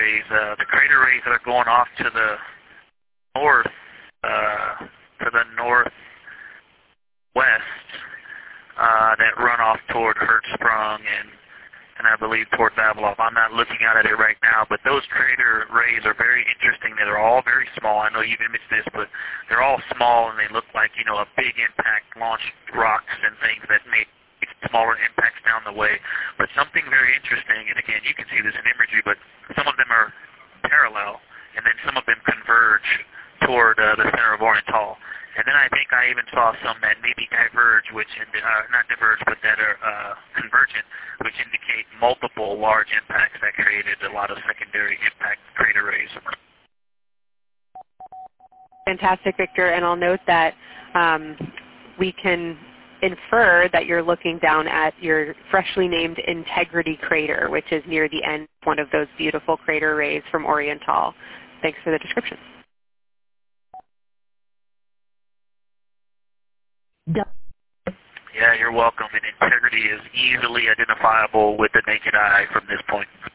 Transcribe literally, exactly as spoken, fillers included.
rays. Uh, the crater rays that are going off to the north, uh, to the northwest, uh, that run off toward Hertzsprung and and I believe toward Vavilov. I'm not looking at it right now, but those crater rays are very interesting. They're all very small. I know you've imaged this, but they're all small, and they look like, you know, a big impact launched rocks and things that make smaller impacts down the way. But something very interesting, and again, you can see this in imagery, but some of them are parallel, and then some of them converge toward uh, the center of Oriental. And then I think I even saw some that maybe diverge, which indi- uh, not diverge, but that are uh, convergent, which indicate multiple large impacts that created a lot of secondary impact crater rays. Fantastic, Victor. And I'll note that um, we can infer that you're looking down at your freshly named Integrity crater, which is near the end of one of those beautiful crater rays from Oriental. Thanks for the description. Yeah, you're welcome. And Integrity is easily identifiable with the naked eye from this point.